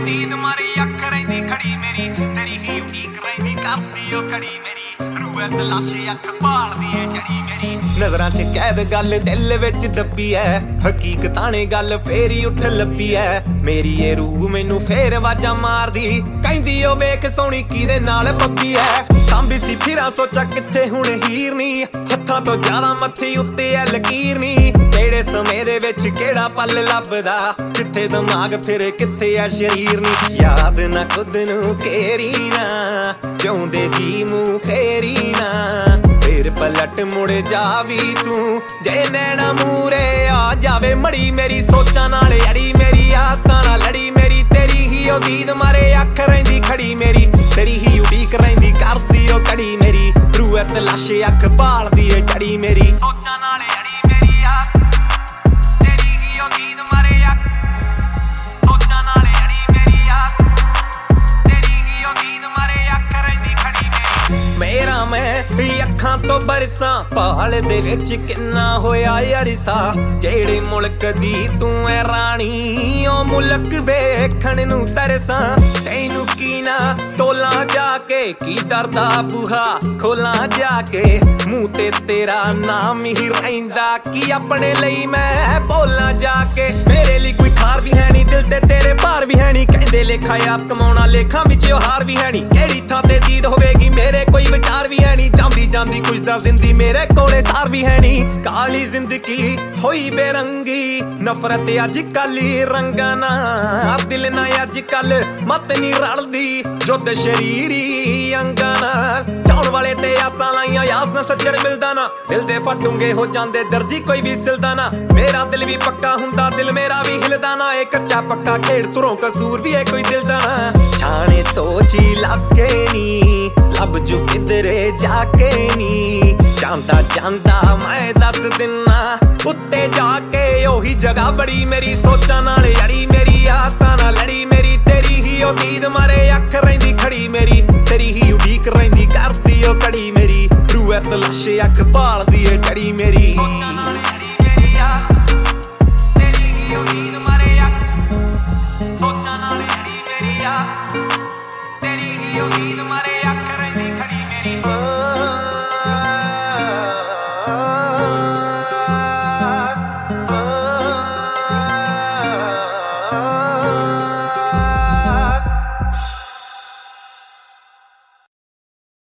नींद मारी अख रहिंदी खड़ी मेरी तेरी ही उड़ीक रहिंदी करदी ओ खड़ी मेरी रूह तलाशे अख भालदी ए जड़ी मेरी नजरां च कैद गल दिल विच दब्बी ऐ हकीकतां ने गल फेर ही उठ लब्बी ऐ मेरी ये रूह मैनू फेर आवाजां मारदी कहंदी ओ वेख सोहणी किहदे नाल फब्बी ऐ सांभी सी फिरां सोचा कित्थे हुण हीर नी हत्थां तो ज्यादा मत्थी उत्ते ऐ लकीर नी केड़े समेरे विच केड़ा पल लभदा कित्थे दिमाग फिर कित्थे ऐ शरीर नी याद ना खुद नू केरी ना जिउंदे जी मूंह फेरी ना फिर पलट मुड़ जावी तू जे नैना मूरे आ जावे मड़ी मेरी सोचां नाल अड़ी मेरी आदतां नाल लड़ी मेरी तेरी ही ओ दीद मारे अख रहिंदी खड़ी मेरी तेरी ही उड़ीक रहिंदी करदी ओ कड़ी मेरी रूह तलाशे अख भालदी ए जड़ी मेरी सोचां नाल अड़ी मेरी तेरी ही ओ दीद मारे अख सोचां नाल अड़ी मेरी तेरी ही ओ दीद मारे अख रहिंदी खड़ी मेरी मेरा मैं अखां तो बरसां पहाड़ दे विच किन्ना होया अरसा जेड़े मुल्क दी तू ऐ रानी ओ मुल्क वेखण नू तरसां तैनू की ना टोला जाके की डरदा बूहा खोला जाके मूंह ते तेरा नाम ही रहिंदा की अपने लई मैं बोलां जाके मेरे लिए कोई खार भी है नी दिल ते तेरे भार भी है नी कहंदे लेखा आप कमाउणा लेखा विच हार भी है नी केड़ी थां ते दीद होवेगी मेरे कोई विचार भी है नी जांदी जांदी कुछ दा जिंदी मेरे कोले सार भी है नी काली जिंदगी होई बेरंगी नफरत अज कल रंगा ना दिल ना अज कल मत नी रलदी जुद शरीरी अंगा नाल चाउण वाले ते आसां लाइयां यास ना सज्जण मिलदा ना दिल दे फटूंगे हो जांदे दर्जी कोई भी सिलदा ना मेरा दिल भी पक्का हुंदा दिल मेरा भी हिलदा ना ए कच्चा पक्का खेड़ तुरों कसूर भी है कोई दिल दा ना छाने सोची लगे नी लब जो किधरे जाके नी जांदा जांदा मैं दस दिना उत्ते जाके ओही जगह बड़ी मेरी सोचां नाल अड़ी मेरी आदतां नाल लड़ी मेरी तेरी ही ओ दीद मारे अख रहिंदी खड़ी मेरी तेरी ही उड़ीक रहिंदी करदी ओ कड़ी मेरी रूह तलाशे अख भालदी ए जड़ी मेरी तेरी ही ओ दीद मारे अख सोचां नाल अड़ी मेरी तेरी ही ओ दीद मारे अख रहिंदी खड़ी मेरी